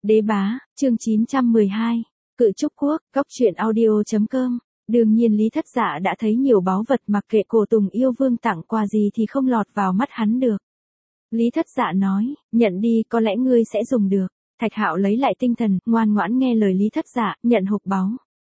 Đế bá, chương 912. Cự trúc quốc, góc truyện audio.com. Đương nhiên Lý Thất Dạ đã thấy nhiều báu vật, mặc kệ Cổ Tùng yêu vương tặng quà gì thì không lọt vào mắt hắn được. Lý Thất Dạ nói, nhận đi, có lẽ ngươi sẽ dùng được. Thạch Hạo lấy lại tinh thần, ngoan ngoãn nghe lời Lý Thất Dạ, nhận hộp báu.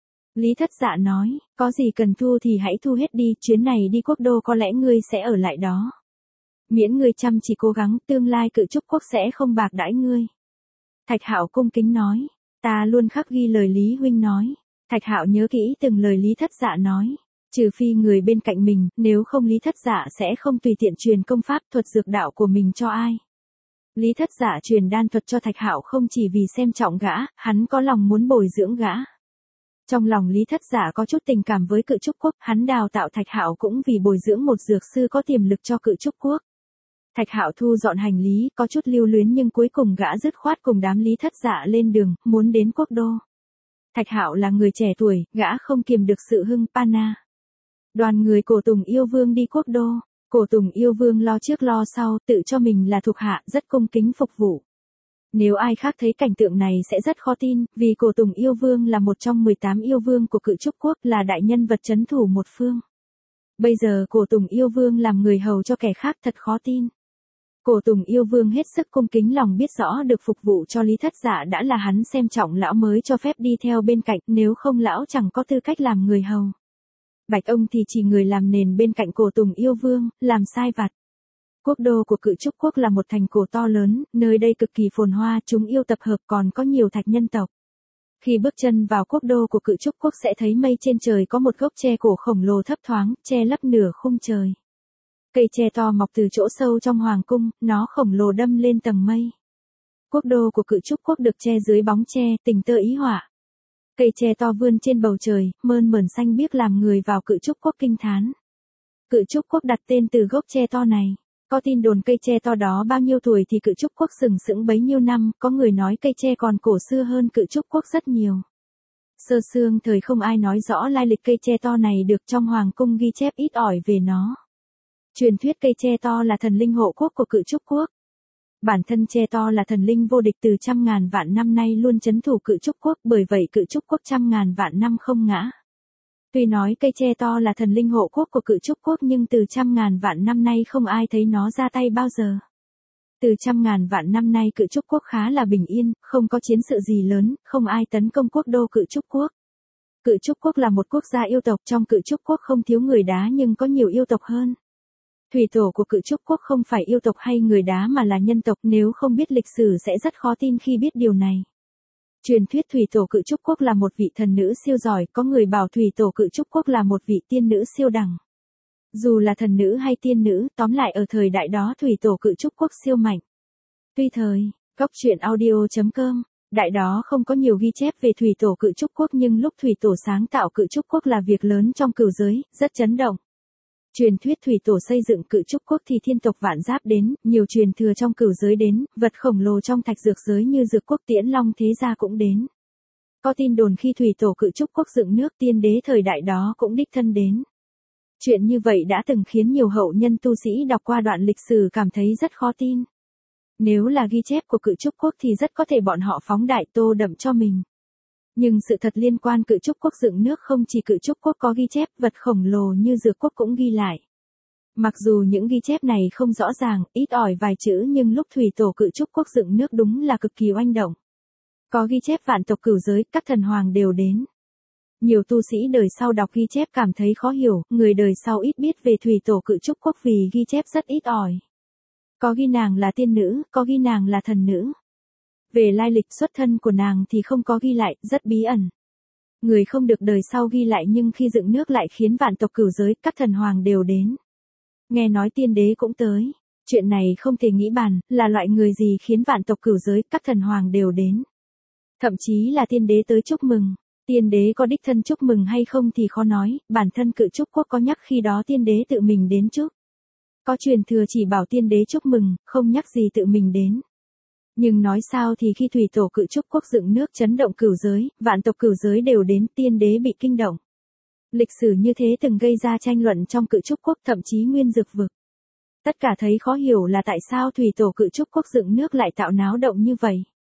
Lý Thất Dạ nói, có gì cần thu thì hãy thu hết đi, chuyến này đi quốc đô có lẽ ngươi sẽ ở lại đó. Miễn ngươi chăm chỉ cố gắng, tương lai Cự Trúc quốc sẽ không bạc đãi ngươi. Thạch Hạo cung kính nói, ta luôn khắc ghi lời Lý huynh nói. Thạch Hạo nhớ kỹ từng lời Lý Thất Dạ nói, trừ phi người bên cạnh mình, nếu không Lý Thất Dạ sẽ không tùy tiện truyền công pháp thuật dược đạo của mình cho ai. Lý Thất Dạ truyền đan thuật cho Thạch Hạo không chỉ vì xem trọng gã, hắn có lòng muốn bồi dưỡng gã. Trong lòng Lý Thất Dạ có chút tình cảm với Cự Trúc quốc, hắn đào tạo Thạch Hạo cũng vì bồi dưỡng một dược sư có tiềm lực cho Cự Trúc quốc. Thạch Hạo thu dọn hành lý, có chút lưu luyến nhưng cuối cùng gã dứt khoát cùng đám Lý Thất Dạ lên đường, muốn đến quốc đô. Thạch Hạo là người trẻ tuổi, gã không kiềm được sự hưng pana. Đoàn người Cổ Tùng yêu vương đi quốc đô, Cổ Tùng yêu vương lo trước lo sau, tự cho mình là thuộc hạ, rất cung kính phục vụ. Nếu ai khác thấy cảnh tượng này sẽ rất khó tin, vì Cổ Tùng yêu vương là một trong 18 yêu vương của Cự Trúc quốc, là đại nhân vật trấn thủ một phương. Bây giờ Cổ Tùng yêu vương làm người hầu cho kẻ khác thật khó tin. Cổ Tùng yêu vương hết sức cung kính, lòng biết rõ được phục vụ cho Lý Thất Dạ đã là hắn xem trọng lão mới cho phép đi theo bên cạnh, nếu không lão chẳng có tư cách làm người hầu. Bạch ông thì chỉ người làm nền bên cạnh Cổ Tùng yêu vương, làm sai vặt. Quốc đô của Cự Trúc quốc là một thành cổ to lớn, nơi đây cực kỳ phồn hoa, chúng yêu tập hợp, còn có nhiều thạch nhân tộc. Khi bước chân vào quốc đô của Cự Trúc quốc sẽ thấy mây trên trời có một gốc tre cổ khổng lồ thấp thoáng, che lấp nửa khung trời. Cây tre to mọc từ chỗ sâu trong hoàng cung, nó khổng lồ đâm lên tầng mây. Quốc đô của Cự Trúc quốc được che dưới bóng tre, tình tơ ý họa. Cây tre to vươn trên bầu trời, mơn mởn xanh biếc làm người vào Cự Trúc quốc kinh thán. Cự Trúc quốc đặt tên từ gốc tre to này. Có tin đồn cây tre to đó bao nhiêu tuổi thì Cự Trúc quốc sừng sững bấy nhiêu năm, có người nói cây tre còn cổ xưa hơn Cự Trúc quốc rất nhiều. Sơ xương thời không ai nói rõ lai lịch cây tre to này được, trong hoàng cung ghi chép ít ỏi về nó. Truyền thuyết cây tre to là thần linh hộ quốc của Cự Trúc quốc. Bản thân tre to là thần linh vô địch từ trăm ngàn vạn năm nay luôn trấn thủ Cự Trúc quốc, bởi vậy Cự Trúc quốc trăm ngàn vạn năm không ngã. Tuy nói cây tre to là thần linh hộ quốc của Cự Trúc quốc nhưng từ trăm ngàn vạn năm nay không ai thấy nó ra tay bao giờ. Từ trăm ngàn vạn năm nay Cự Trúc quốc khá là bình yên, không có chiến sự gì lớn, không ai tấn công quốc đô Cự Trúc quốc. Cự Trúc quốc là một quốc gia yêu tộc, trong Cự Trúc quốc không thiếu người đá nhưng có nhiều yêu tộc hơn. Thủy tổ của Cự Trúc quốc không phải yêu tộc hay người đá mà là nhân tộc, nếu không biết lịch sử sẽ rất khó tin khi biết điều này. Truyền thuyết thủy tổ Cự Trúc quốc là một vị thần nữ siêu giỏi, có người bảo thủy tổ Cự Trúc quốc là một vị tiên nữ siêu đẳng. Dù là thần nữ hay tiên nữ, tóm lại ở thời đại đó thủy tổ Cự Trúc quốc siêu mạnh. Tuy thời, góc truyện audio.com, đại đó không có nhiều ghi chép về thủy tổ Cự Trúc quốc nhưng lúc thủy tổ sáng tạo Cự Trúc quốc là việc lớn trong cửu giới, rất chấn động. Truyền thuyết thủy tổ xây dựng Cự Trúc quốc thì thiên tộc vạn giáp đến, nhiều truyền thừa trong cửu giới đến, vật khổng lồ trong thạch dược giới như dược quốc Tiễn Long thế gia cũng đến. Có tin đồn khi thủy tổ Cự Trúc quốc dựng nước, tiên đế thời đại đó cũng đích thân đến. Chuyện như vậy đã từng khiến nhiều hậu nhân tu sĩ đọc qua đoạn lịch sử cảm thấy rất khó tin. Nếu là ghi chép của Cự Trúc quốc thì rất có thể bọn họ phóng đại tô đậm cho mình. Nhưng sự thật liên quan Cự Trúc quốc dựng nước không chỉ Cự Trúc quốc có ghi chép, vật khổng lồ như dược quốc cũng ghi lại. Mặc dù những ghi chép này không rõ ràng, ít ỏi vài chữ nhưng lúc thủy tổ Cự Trúc quốc dựng nước đúng là cực kỳ oanh động. Có ghi chép vạn tộc cửu giới, các thần hoàng đều đến. Nhiều tu sĩ đời sau đọc ghi chép cảm thấy khó hiểu, người đời sau ít biết về thủy tổ Cự Trúc quốc vì ghi chép rất ít ỏi. Có ghi nàng là tiên nữ, có ghi nàng là thần nữ. Về lai lịch xuất thân của nàng thì không có ghi lại, rất bí ẩn. Người không được đời sau ghi lại nhưng khi dựng nước lại khiến vạn tộc cửu giới, các thần hoàng đều đến. Nghe nói tiên đế cũng tới. Chuyện này không thể nghĩ bàn, là loại người gì khiến vạn tộc cửu giới, các thần hoàng đều đến. Thậm chí là tiên đế tới chúc mừng. Tiên đế có đích thân chúc mừng hay không thì khó nói, bản thân Cự Trúc quốc có nhắc khi đó tiên đế tự mình đến chúc. Có truyền thừa chỉ bảo tiên đế chúc mừng, không nhắc gì tự mình đến. Nhưng nói sao thì khi thủy tổ Cự Trúc quốc dựng nước chấn động cửu giới, vạn tộc cửu giới đều đến, tiên đế bị kinh động. Lịch sử như thế từng gây ra tranh luận trong Cự Trúc quốc, thậm chí nguyên dược vực. Tất cả thấy khó hiểu là tại sao thủy tổ Cự Trúc quốc dựng nước lại tạo náo động như vậy.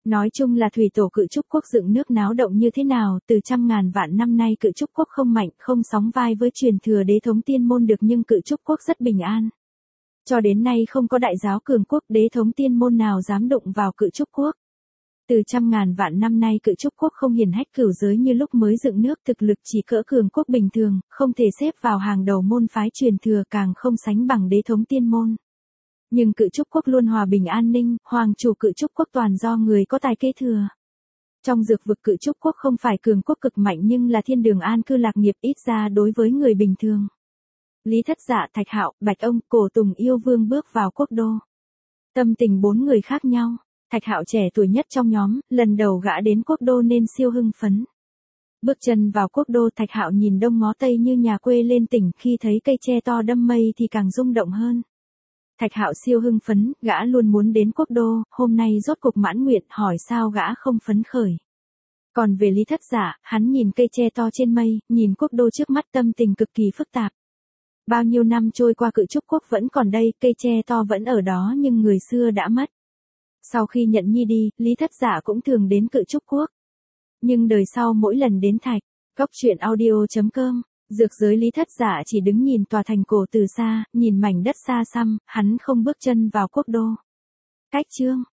Nói chung là thủy tổ Cự Trúc Quốc dựng nước náo động như thế nào, từ trăm ngàn vạn năm nay Cự Trúc Quốc không mạnh, không sóng vai với truyền thừa đế thống tiên môn được nhưng Cự Trúc Quốc rất bình an. Cho đến nay không có đại giáo cường quốc đế thống tiên môn nào dám đụng vào Cự Trúc Quốc. Từ trăm ngàn vạn năm nay Cự Trúc Quốc không hiển hách cửu giới như lúc mới dựng nước, thực lực chỉ cỡ cường quốc bình thường, không thể xếp vào hàng đầu môn phái truyền thừa, càng không sánh bằng đế thống tiên môn. Nhưng Cự Trúc Quốc luôn hòa bình an ninh, hoàng chủ Cự Trúc Quốc toàn do người có tài kế thừa. Trong dược vực Cự Trúc Quốc không phải cường quốc cực mạnh nhưng là thiên đường an cư lạc nghiệp, ít ra đối với người bình thường. Lý Thất Dạ, Thạch Hạo, Bạch Ông, Cổ Tùng yêu vương bước vào quốc đô. Tâm tình bốn người khác nhau. Thạch Hạo trẻ tuổi nhất trong nhóm, lần đầu gã đến quốc đô nên siêu hưng phấn. Bước chân vào quốc đô, Thạch Hạo nhìn đông ngó tây như nhà quê lên tỉnh, khi thấy cây tre to đâm mây thì càng rung động hơn. Thạch Hạo siêu hưng phấn, gã luôn muốn đến quốc đô, hôm nay rốt cục mãn nguyện, hỏi sao gã không phấn khởi. Còn về Lý Thất Dạ, hắn nhìn cây tre to trên mây, nhìn quốc đô trước mắt, tâm tình cực kỳ phức tạp. Bao nhiêu năm trôi qua Cự Trúc Quốc vẫn còn đây, cây tre to vẫn ở đó nhưng người xưa đã mất. Sau khi nhận nhi đi, Lý Thất Dạ cũng thường đến Cự Trúc Quốc. Nhưng đời sau mỗi lần đến Thạch, Góc Truyện Audio.com, dược giới Lý Thất Dạ chỉ đứng nhìn tòa thành cổ từ xa, nhìn mảnh đất xa xăm, hắn không bước chân vào quốc đô. Cách chương